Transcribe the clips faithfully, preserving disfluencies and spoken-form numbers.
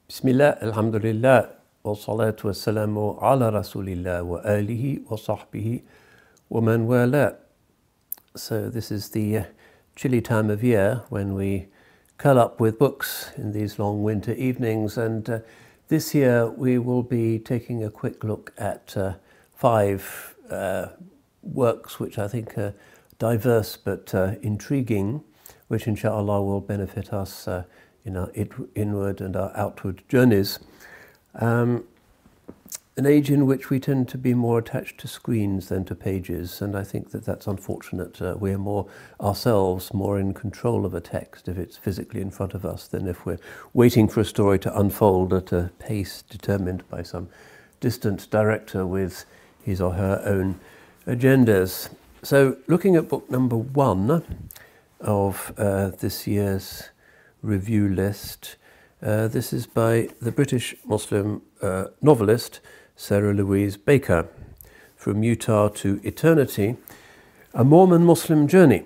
Bismillah, alhamdulillah, wa salatu wa salamu ala rasulillah wa alihi wa sahbihi wa man wala. So this is the uh, chilly time of year when we curl up with books in these long winter evenings, and uh, this year we will be taking a quick look at uh, five uh, works which I think are diverse but uh, intriguing, which inshallah will benefit us uh, in our inward and our outward journeys. Um, an age in which we tend to be more attached to screens than to pages, and I think that that's unfortunate. Uh, we're more ourselves more in control of a text if it's physically in front of us than if we're waiting for a story to unfold at a pace determined by some distant director with his or her own agendas. So looking at book number one of uh, this year's review list. Uh, this is by the British Muslim uh, novelist Sarah Louise Baker, From Utah to Eternity, A Mormon Muslim Journey.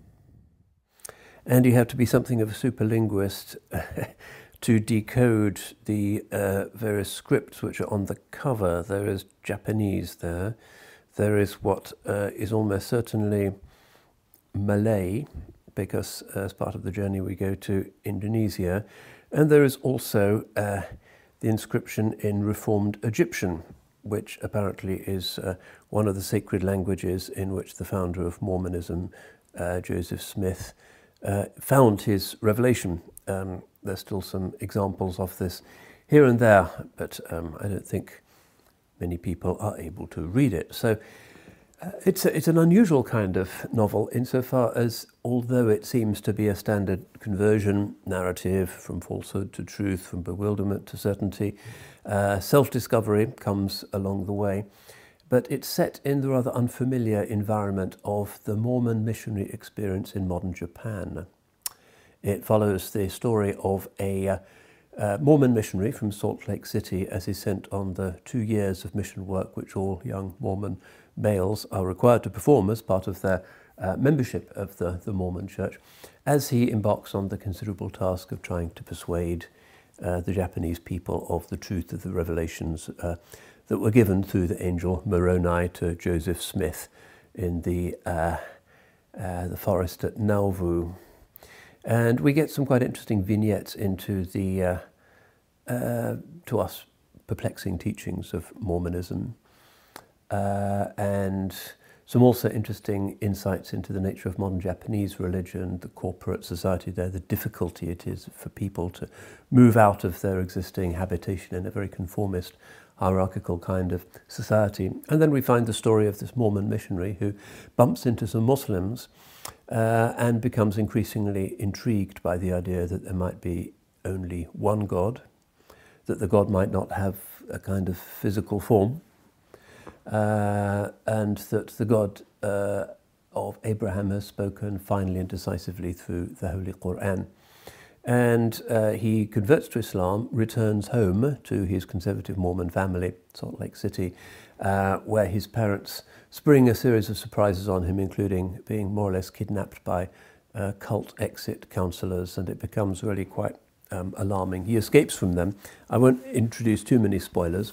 And you have to be something of a super linguist to decode the uh, various scripts which are on the cover. There is Japanese there. There is what uh, is almost certainly Malay, because uh, as part of the journey we go to Indonesia, and there is also uh, the inscription in Reformed Egyptian, which apparently is uh, one of the sacred languages in which the founder of Mormonism, uh, Joseph Smith, uh, found his revelation. Um, there's still some examples of this here and there, but um, I don't think many people are able to read it. So Uh, it's, a, it's an unusual kind of novel insofar as, although it seems to be a standard conversion narrative from falsehood to truth, from bewilderment to certainty, uh, self-discovery comes along the way, but it's set in the rather unfamiliar environment of the Mormon missionary experience in modern Japan. It follows the story of a uh, uh, Mormon missionary from Salt Lake City as he's sent on the two years of mission work which all young Mormon males are required to perform as part of their uh, membership of the, the Mormon Church, as he embarks on the considerable task of trying to persuade uh, the Japanese people of the truth of the revelations uh, that were given through the angel Moroni to Joseph Smith in the, uh, uh, the forest at Nauvoo. And we get some quite interesting vignettes into the, uh, uh, to us, perplexing teachings of Mormonism. Uh, and some also interesting insights into the nature of modern Japanese religion, the corporate society there, the difficulty it is for people to move out of their existing habitation in a very conformist, hierarchical kind of society. And then we find the story of this Mormon missionary who bumps into some Muslims uh, and becomes increasingly intrigued by the idea that there might be only one God, that the God might not have a kind of physical form, Uh, and that the God uh, of Abraham has spoken finally and decisively through the Holy Quran. And uh, he converts to Islam, returns home to his conservative Mormon family, Salt Lake City, uh, where his parents spring a series of surprises on him, including being more or less kidnapped by uh, cult exit counselors, and it becomes really quite um, alarming. He escapes from them. I won't introduce too many spoilers.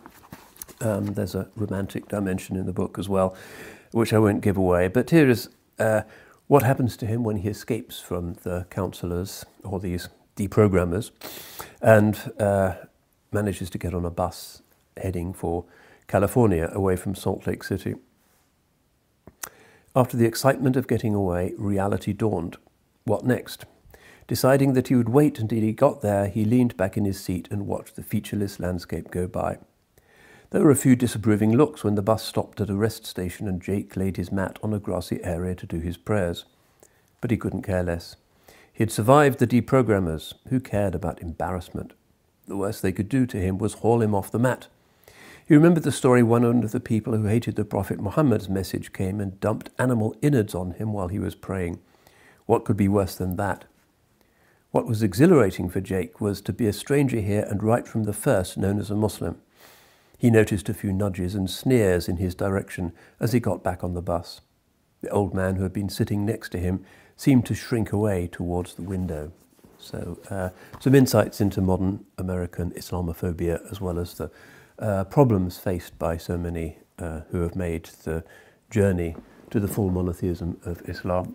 Um, there's a romantic dimension in the book as well, which I won't give away. But here is uh, what happens to him when he escapes from the counselors, or these deprogrammers, and uh, manages to get on a bus heading for California, away from Salt Lake City. After the excitement of getting away, reality dawned. What next? Deciding that he would wait until he got there, he leaned back in his seat and watched the featureless landscape go by. There were a few disapproving looks when the bus stopped at a rest station and Jake laid his mat on a grassy area to do his prayers. But he couldn't care less. He had survived the deprogrammers. Who cared about embarrassment? The worst they could do to him was haul him off the mat. He remembered the story one of the people who hated the Prophet Muhammad's message came and dumped animal innards on him while he was praying. What could be worse than that? What was exhilarating for Jake was to be a stranger here and right from the first known as a Muslim. He noticed a few nudges and sneers in his direction as he got back on the bus. The old man who had been sitting next to him seemed to shrink away towards the window. So uh, some insights into modern American Islamophobia, as well as the uh, problems faced by so many uh, who have made the journey to the full monotheism of Islam.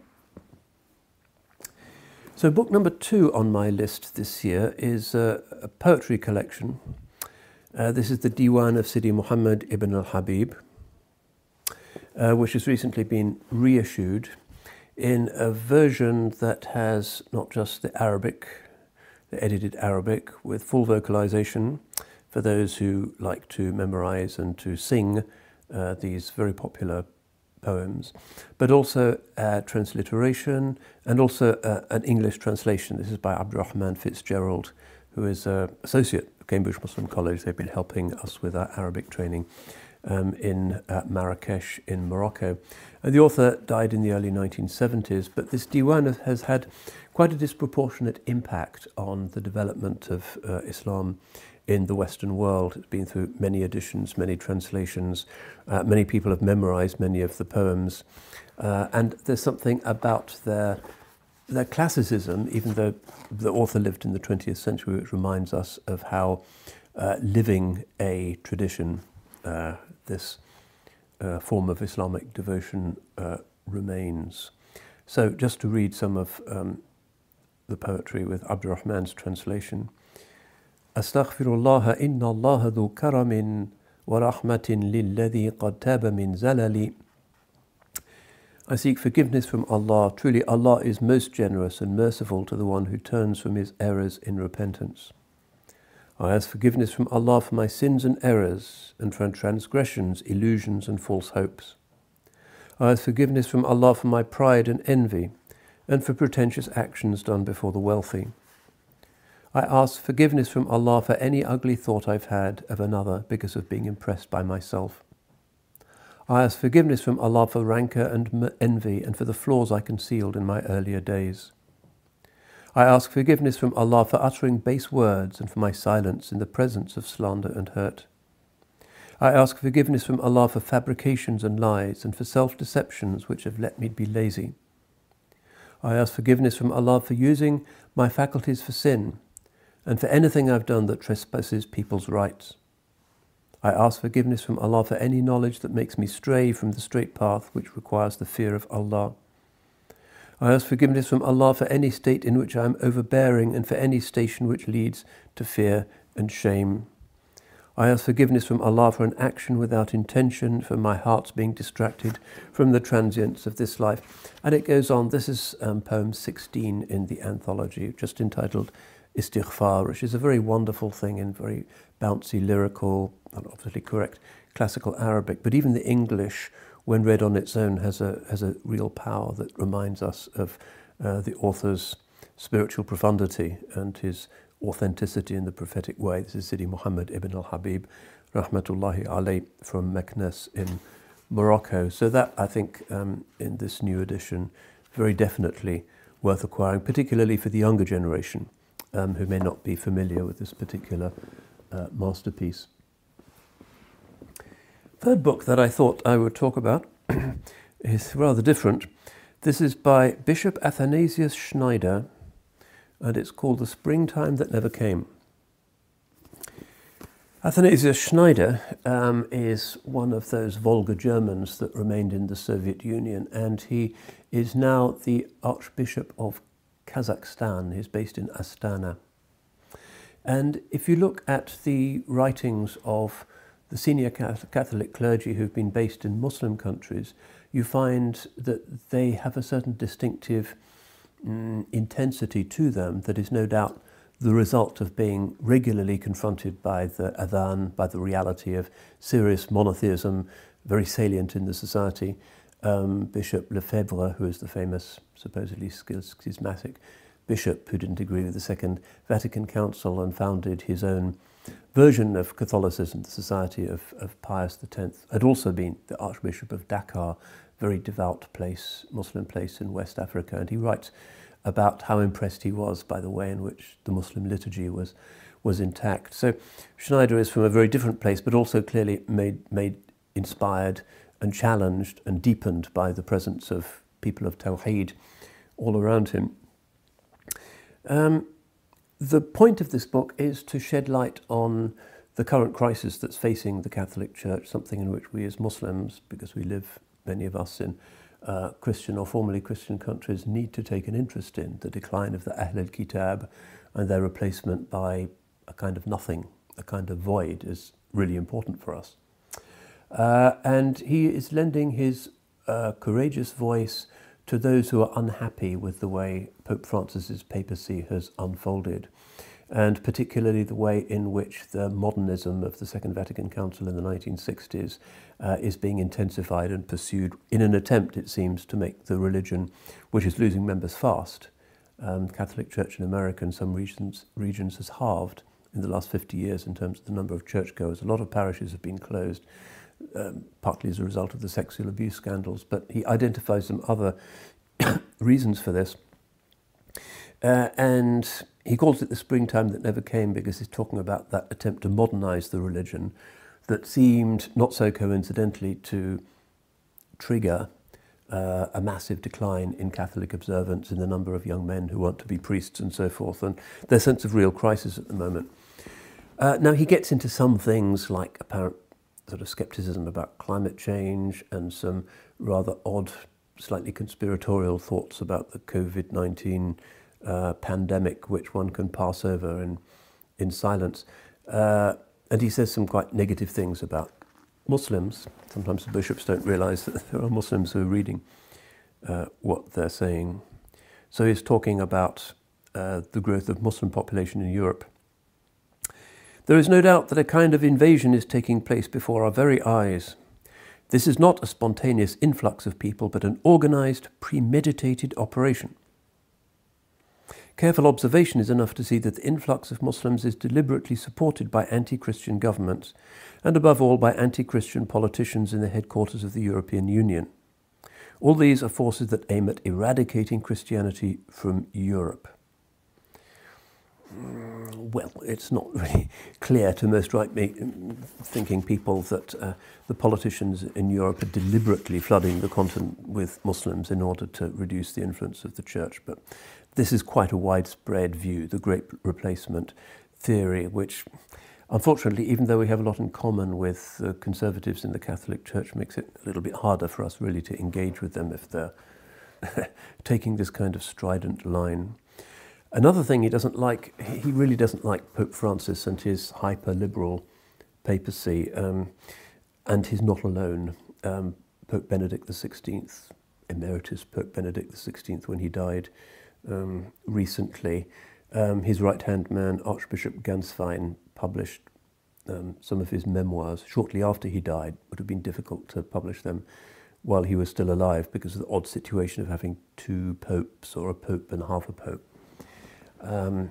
So book number two on my list this year is uh, a poetry collection. Uh, this is the Diwan of Sidi Muhammad ibn al-Habib, uh, which has recently been reissued in a version that has not just the Arabic, the edited Arabic with full vocalization for those who like to memorize and to sing uh, these very popular poems, but also uh, transliteration and also uh, an English translation. This is by Abdurrahman Fitzgerald, who is an associate at Cambridge Muslim College. They've been helping us with our Arabic training um, in uh, Marrakesh in Morocco. And the author died in the early nineteen seventies, but this Diwan has had quite a disproportionate impact on the development of uh, Islam in the Western world. It's been through many editions, many translations. Uh, many people have memorized many of the poems. Uh, and there's something about their, their classicism, even though the author lived in the twentieth century, which reminds us of how uh, living a tradition, uh, this uh, form of Islamic devotion uh, remains. So just to read some of um, the poetry with Abdurrahman's translation. Astaghfirullah inna Allah dhu karamin wa rahmatin lilladhi qad taba min zalali. I seek forgiveness from Allah. Truly Allah is most generous and merciful to the one who turns from his errors in repentance. I ask forgiveness from Allah for my sins and errors, and for transgressions, illusions and false hopes. I ask forgiveness from Allah for my pride and envy, and for pretentious actions done before the wealthy. I ask forgiveness from Allah for any ugly thought I've had of another because of being impressed by myself. I ask forgiveness from Allah for rancor and envy and for the flaws I concealed in my earlier days. I ask forgiveness from Allah for uttering base words and for my silence in the presence of slander and hurt. I ask forgiveness from Allah for fabrications and lies and for self-deceptions which have let me be lazy. I ask forgiveness from Allah for using my faculties for sin and for anything I've done that trespasses people's rights. I ask forgiveness from Allah for any knowledge that makes me stray from the straight path which requires the fear of Allah. I ask forgiveness from Allah for any state in which I am overbearing and for any station which leads to fear and shame. I ask forgiveness from Allah for an action without intention, for my heart's being distracted from the transience of this life. And it goes on. This is um, poem sixteen in the anthology, just entitled Istighfar, which is a very wonderful thing in very bouncy, lyrical, not obviously correct, classical Arabic, but even the English, when read on its own, has a has a real power that reminds us of uh, the author's spiritual profundity and his authenticity in the prophetic way. This is Sidi Muhammad ibn al-Habib, rahmatullahi alayh, from Meknes in Morocco. So that, I think, um, in this new edition, very definitely worth acquiring, particularly for the younger generation, um, who may not be familiar with this particular uh, masterpiece. Third book that I thought I would talk about is rather different. This is by Bishop Athanasius Schneider, and it's called The Springtime That Never Came. Athanasius Schneider um, is one of those Volga Germans that remained in the Soviet Union, and he is now the Archbishop of Kazakhstan. He's based in Astana. And if you look at the writings of the senior Catholic clergy who've been based in Muslim countries, you find that they have a certain distinctive mm, intensity to them that is no doubt the result of being regularly confronted by the adhan, by the reality of serious monotheism, very salient in the society. Um, Bishop Lefebvre, who is the famous, supposedly schismatic bishop who didn't agree with the Second Vatican Council and founded his own version of Catholicism, the Society of, of Pius the Tenth, had also been the Archbishop of Dakar, very devout place, Muslim place in West Africa, and he writes about how impressed he was by the way in which the Muslim liturgy was was intact. So Schneider is from a very different place, but also clearly made made inspired and challenged and deepened by the presence of people of Tawheed all around him. Um, the point of this book is to shed light on the current crisis that's facing the Catholic Church, something in which we as Muslims, because we live, many of us, in uh, Christian or formerly Christian countries, need to take an interest in the decline of the Ahl al-Kitab and their replacement by a kind of nothing, a kind of void, is really important for us. Uh, and he is lending his uh, courageous voice to those who are unhappy with the way Pope Francis's papacy has unfolded, and particularly the way in which the modernism of the Second Vatican Council in the nineteen sixties uh, is being intensified and pursued in an attempt, it seems, to make the religion, which is losing members fast. Um, Catholic Church in America in some regions, regions has halved in the last fifty years in terms of the number of churchgoers. A lot of parishes have been closed, um, partly as a result of the sexual abuse scandals, but he identifies some other reasons for this. Uh, and he calls it the springtime that never came, because he's talking about that attempt to modernize the religion that seemed, not so coincidentally, to trigger uh, a massive decline in Catholic observance, in the number of young men who want to be priests and so forth, and their sense of real crisis at the moment. Uh, now, he gets into some things like apparent sort of skepticism about climate change and some rather odd, slightly conspiratorial thoughts about the COVID nineteen uh, pandemic, which one can pass over in, in silence. Uh, and he says some quite negative things about Muslims. Sometimes the bishops don't realize that there are Muslims who are reading uh, what they're saying. So he's talking about uh, the growth of Muslim population in Europe. There is no doubt that a kind of invasion is taking place before our very eyes. This is not a spontaneous influx of people, but an organized, premeditated operation. Careful observation is enough to see that the influx of Muslims is deliberately supported by anti-Christian governments, and above all by anti-Christian politicians in the headquarters of the European Union. All these are forces that aim at eradicating Christianity from Europe. Well, it's not really clear to most right-thinking people that uh, the politicians in Europe are deliberately flooding the continent with Muslims in order to reduce the influence of the church. But this is quite a widespread view, the Great Replacement theory, which, unfortunately, even though we have a lot in common with the conservatives in the Catholic Church, makes it a little bit harder for us really to engage with them if they're taking this kind of strident line. Another thing he doesn't like, he really doesn't like Pope Francis and his hyper-liberal papacy, um, and he's not alone. Um, Pope Benedict the sixteenth, emeritus Pope Benedict the sixteenth, when he died um, recently, um, his right-hand man, Archbishop Ganswein, published um, some of his memoirs shortly after he died. It would have been difficult to publish them while he was still alive because of the odd situation of having two popes, or a pope and half a pope. Um,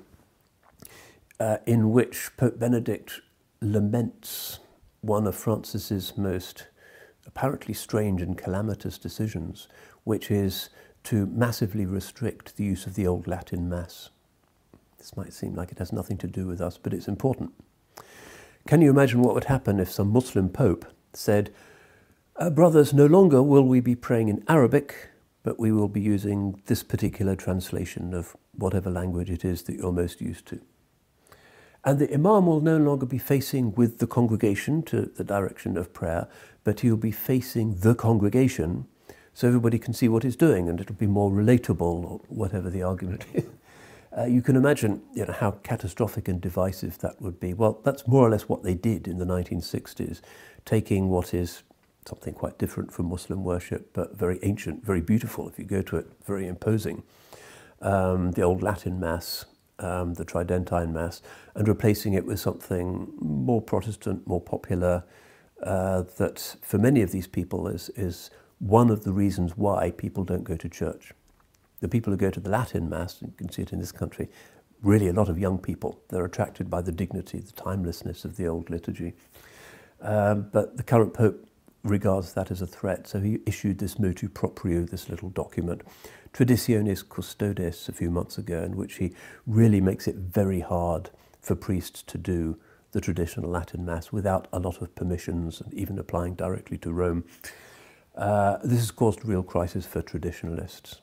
uh, in which Pope Benedict laments one of Francis's most apparently strange and calamitous decisions, which is to massively restrict the use of the Old Latin Mass. This might seem like it has nothing to do with us, but it's important. Can you imagine what would happen if some Muslim pope said, uh, brothers, no longer will we be praying in Arabic, but we will be using this particular translation of whatever language it is that you're most used to. And the imam will no longer be facing with the congregation to the direction of prayer, but he'll be facing the congregation so everybody can see what he's doing, and it'll be more relatable, or whatever the argument is. Uh, you can imagine, you know, how catastrophic and divisive that would be. Well, that's more or less what they did in the nineteen sixties, taking what is something quite different from Muslim worship, but very ancient, very beautiful if you go to it, very imposing. Um, the Old Latin Mass, um, the Tridentine Mass, and replacing it with something more Protestant, more popular, uh, that for many of these people is, is one of the reasons why people don't go to church. The people who go to the Latin Mass, you can see it in this country, really a lot of young people. They're attracted by the dignity, the timelessness of the old liturgy. Um, but the current Pope regards that as a threat, so he issued this motu proprio, this little document, Traditionis Custodes, a few months ago, in which he really makes it very hard for priests to do the traditional Latin Mass without a lot of permissions, and even applying directly to Rome. Uh, this has caused real crisis for traditionalists.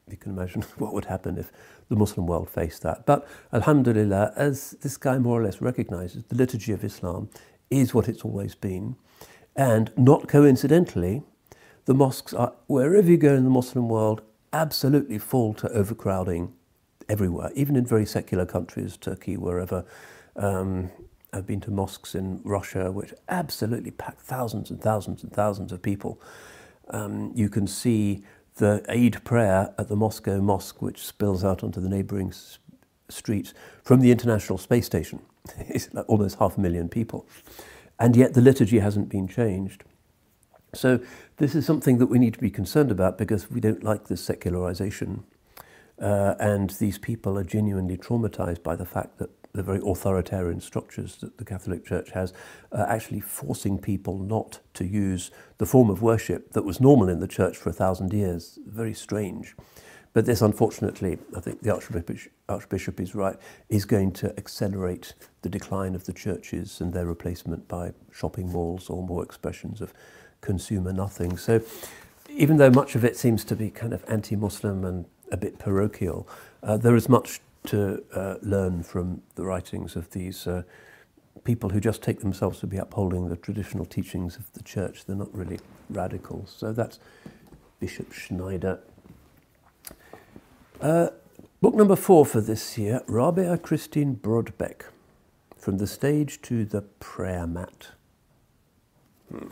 you can imagine what would happen if the Muslim world faced that. But alhamdulillah, as this guy more or less recognizes, the liturgy of Islam is what it's always been. And not coincidentally, the mosques are, wherever you go in the Muslim world, absolutely full to overcrowding everywhere, even in very secular countries, Turkey, wherever. Um, I've been to mosques in Russia, which absolutely pack thousands and thousands and thousands of people. Um, you can see the Eid prayer at the Moscow Mosque, which spills out onto the neighbouring s- streets from the International Space Station. It's like almost half a million people. And yet the liturgy hasn't been changed. So this is something that we need to be concerned about, because we don't like this secularization. Uh, and these people are genuinely traumatized by the fact that the very authoritarian structures that the Catholic Church has are actually forcing people not to use the form of worship that was normal in the Church for a thousand years. Very strange. But this, unfortunately, I think the Archbishop, Archbishop is right, is going to accelerate the decline of the churches and their replacement by shopping malls or more expressions of consumer nothing. So even though much of it seems to be kind of anti-Muslim and a bit parochial, uh, there is much to uh, learn from the writings of these uh, people who just take themselves to be upholding the traditional teachings of the Church. They're not really radicals. So that's Bishop Schneider. Uh, book number four for this year, Rabia Christine Brodbeck, From the Stage to the Prayer Mat. Hmm.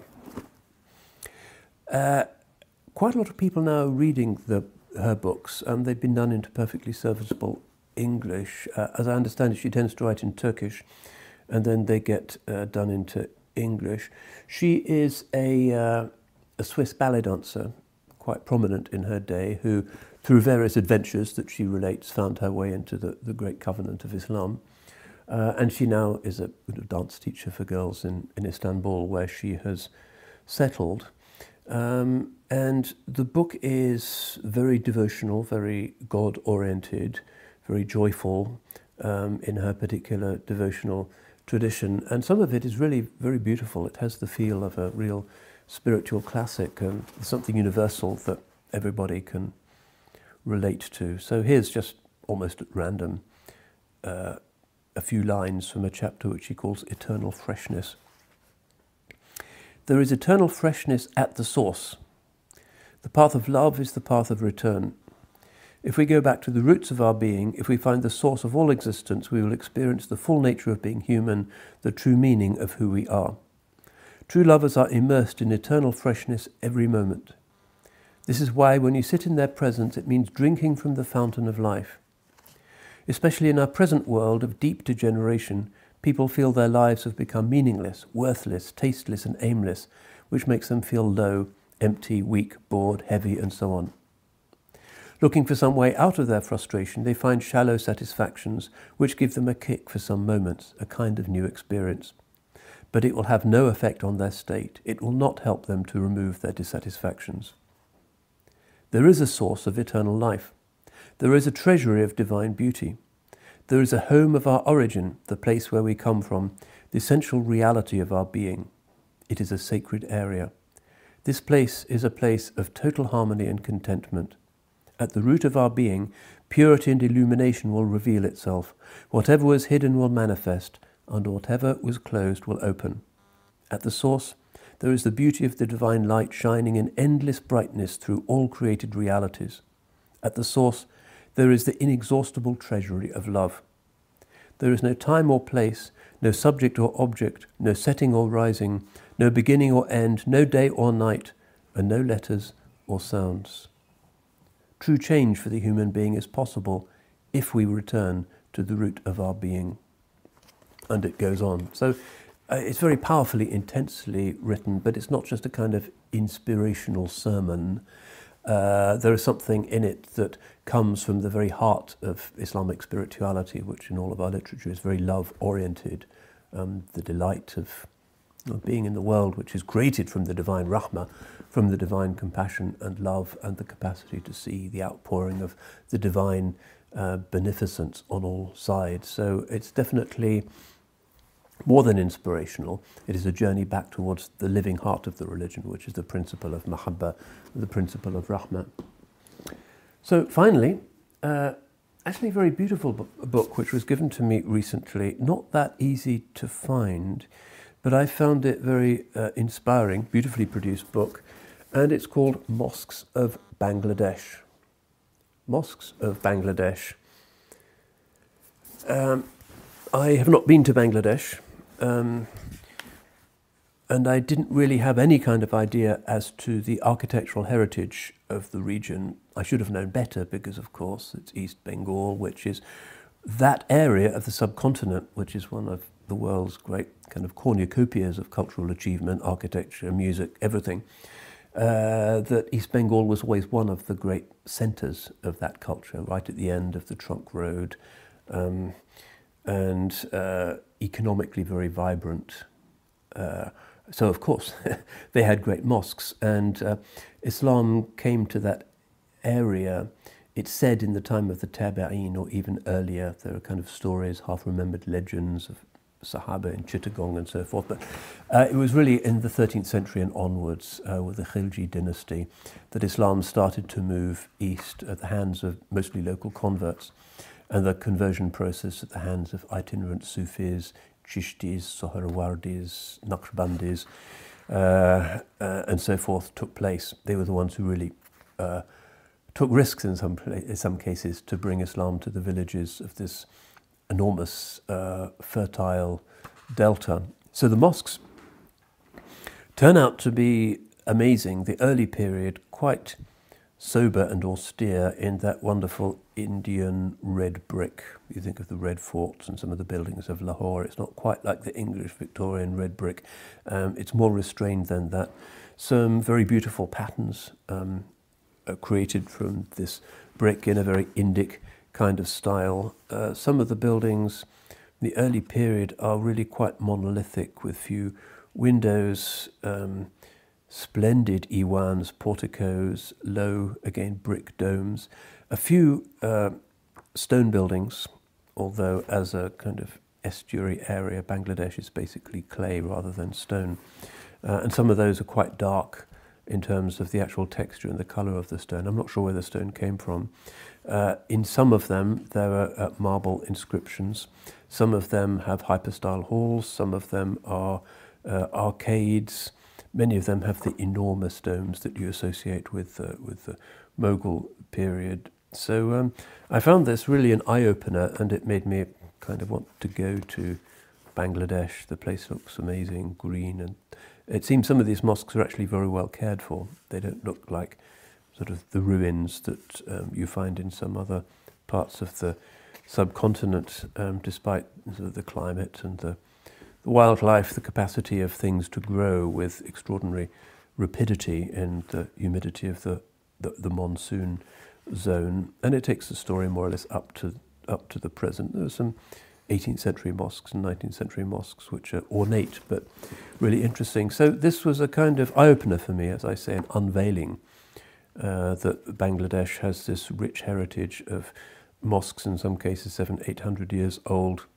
Uh, quite a lot of people now are reading the, her books, and they've been done into perfectly serviceable English. Uh, as I understand it, she tends to write in Turkish, and then they get uh, done into English. She is a, uh, a Swiss ballet dancer, quite prominent in her day, who, through various adventures that she relates, found her way into the, the great covenant of Islam. Uh, and she now is a, a dance teacher for girls in, in Istanbul, where she has settled. Um, and the book is very devotional, very God-oriented, very joyful um, in her particular devotional tradition. And some of it is really very beautiful. It has the feel of a real spiritual classic, and something universal that everybody can relate to. So here's just almost at random uh, a few lines from a chapter which she calls Eternal Freshness. There is eternal freshness at the source. The path of love is the path of return. If we go back to the roots of our being, if we find the source of all existence, we will experience the full nature of being human, the true meaning of who we are. True lovers are immersed in eternal freshness every moment. This is why when you sit in their presence, it means drinking from the fountain of life. Especially in our present world of deep degeneration, people feel their lives have become meaningless, worthless, tasteless and aimless, which makes them feel low, empty, weak, bored, heavy and so on. Looking for some way out of their frustration, they find shallow satisfactions which give them a kick for some moments, a kind of new experience. But it will have no effect on their state. It will not help them to remove their dissatisfactions. There is a source of eternal life. There is a treasury of divine beauty. There is a home of our origin, the place where we come from, the essential reality of our being. It is a sacred area. This place is a place of total harmony and contentment. At the root of our being, purity and illumination will reveal itself. Whatever was hidden will manifest, and whatever was closed will open. At the source, there is the beauty of the divine light shining in endless brightness through all created realities. At the source, there is the inexhaustible treasury of love. There is no time or place, no subject or object, no setting or rising, no beginning or end, no day or night, and no letters or sounds. True change for the human being is possible if we return to the root of our being. And it goes on. So uh, it's very powerfully, intensely written, but it's not just a kind of inspirational sermon. Uh, there is something in it that comes from the very heart of Islamic spirituality, which in all of our literature is very love-oriented. Um, the delight of, of being in the world, which is created from the divine rahmah, from the divine compassion and love, and the capacity to see the outpouring of the divine uh, beneficence on all sides. So it's definitely more than inspirational. It is a journey back towards the living heart of the religion, which is the principle of mahabbah, the principle of rahmah. So finally, uh, actually a very beautiful book which was given to me recently, not that easy to find, but I found it very uh, inspiring, beautifully produced book, and it's called Mosques of Bangladesh. Mosques of Bangladesh. Um, I have not been to Bangladesh, um, and I didn't really have any kind of idea as to the architectural heritage of the region. I should have known better because, of course, it's East Bengal, which is that area of the subcontinent, which is one of the world's great kind of cornucopias of cultural achievement, architecture, music, everything. Uh, that East Bengal was always one of the great centres of that culture, right at the end of the trunk road, um, and uh, economically very vibrant. Uh, so, of course, they had great mosques, and uh, Islam came to that area. It's said in the time of the Tabi'een, or even earlier. There are kind of stories, half-remembered legends of Sahaba in Chittagong and so forth. But uh, it was really in the thirteenth century and onwards, uh, with the Khilji dynasty, that Islam started to move east at the hands of mostly local converts, and the conversion process at the hands of itinerant Sufis, Chishtis, Sohrawardis, Naqshbandis, uh, uh, and so forth took place. They were the ones who really uh, took risks in some, in some cases to bring Islam to the villages of this enormous, uh, fertile delta. So the mosques turn out to be amazing. The early period, quite sober and austere in that wonderful Indian red brick. You think of the red forts and some of the buildings of Lahore. It's not quite like the English Victorian red brick. Um, it's more restrained than that. Some very beautiful patterns um, are created from this brick in a very Indic kind of style. Uh, some of the buildings in the early period are really quite monolithic with few windows, um, splendid iwans, porticos, low, again, brick domes, a few uh, stone buildings, although as a kind of estuary area, Bangladesh is basically clay rather than stone. Uh, and some of those are quite dark in terms of the actual texture and the colour of the stone. I'm not sure where the stone came from. Uh, in some of them, there are uh, marble inscriptions. Some of them have hypostyle halls. Some of them are uh, arcades. Many of them have the enormous domes that you associate with uh, with the Mughal period. So um, I found this really an eye-opener, and it made me kind of want to go to Bangladesh. The place looks amazing, green, and it seems some of these mosques are actually very well cared for. They don't look like sort of the ruins that um, you find in some other parts of the subcontinent, um, despite sort of the climate and the, the wildlife, the capacity of things to grow with extraordinary rapidity in the humidity of the, the, the monsoon zone. And it takes the story more or less up to up to the present. There are some eighteenth century mosques and nineteenth century mosques which are ornate but really interesting. So this was a kind of eye-opener for me, as I say, an unveiling uh, that Bangladesh has this rich heritage of mosques, in some cases seven, eight hundred years old.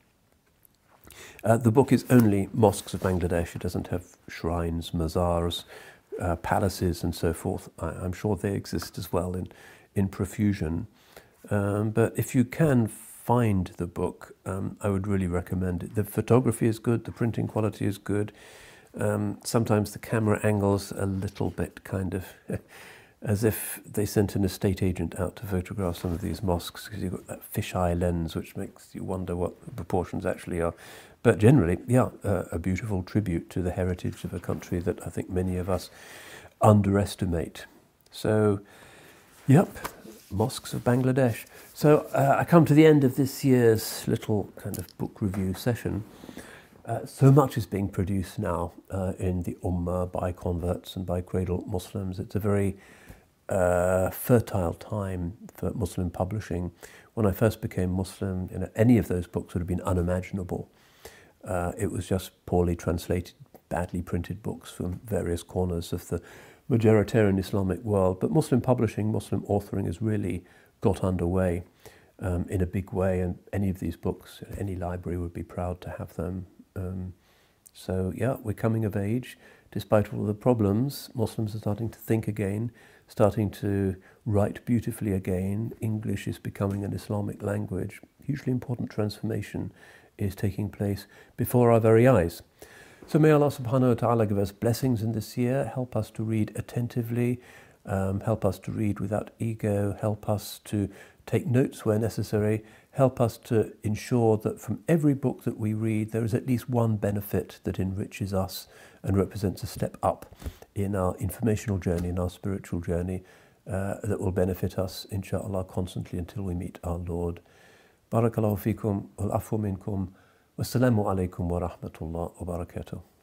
Uh, the book is only Mosques of Bangladesh. It doesn't have shrines, mazars, uh, palaces and so forth. I, I'm sure they exist as well in, in profusion. Um, but if you can find the book, um, I would really recommend it. The photography is good, the printing quality is good. Um, sometimes the camera angles a little bit kind of as if they sent an estate agent out to photograph some of these mosques, because you've got that fisheye lens which makes you wonder what the proportions actually are. But generally, yeah, uh, a beautiful tribute to the heritage of a country that I think many of us underestimate. So, yep, Mosques of Bangladesh. So uh, I come to the end of this year's little kind of book review session. Uh, so much is being produced now uh, in the Ummah by converts and by cradle Muslims. It's a very uh, fertile time for Muslim publishing. When I first became Muslim, you know, any of those books would have been unimaginable. Uh, it was just poorly translated, badly printed books from various corners of the majoritarian Islamic world. But Muslim publishing, Muslim authoring has really got underway um, in a big way, and any of these books, any library would be proud to have them. Um, so yeah, we're coming of age. despite all the problems, Muslims are starting to think again, starting to write beautifully again. English is becoming an Islamic language. Hugely important transformation is taking place before our very eyes. So may Allah subhanahu wa ta'ala give us blessings in this year, help us to read attentively, um, help us to read without ego, help us to take notes where necessary, help us to ensure that from every book that we read there is at least one benefit that enriches us and represents a step up in our informational journey, in our spiritual journey, uh, that will benefit us, inshallah, constantly until we meet our Lord. Barakallahu fikum, wal afu minkum, wassalamu alaikum wa rahmatullah wa barakatuh.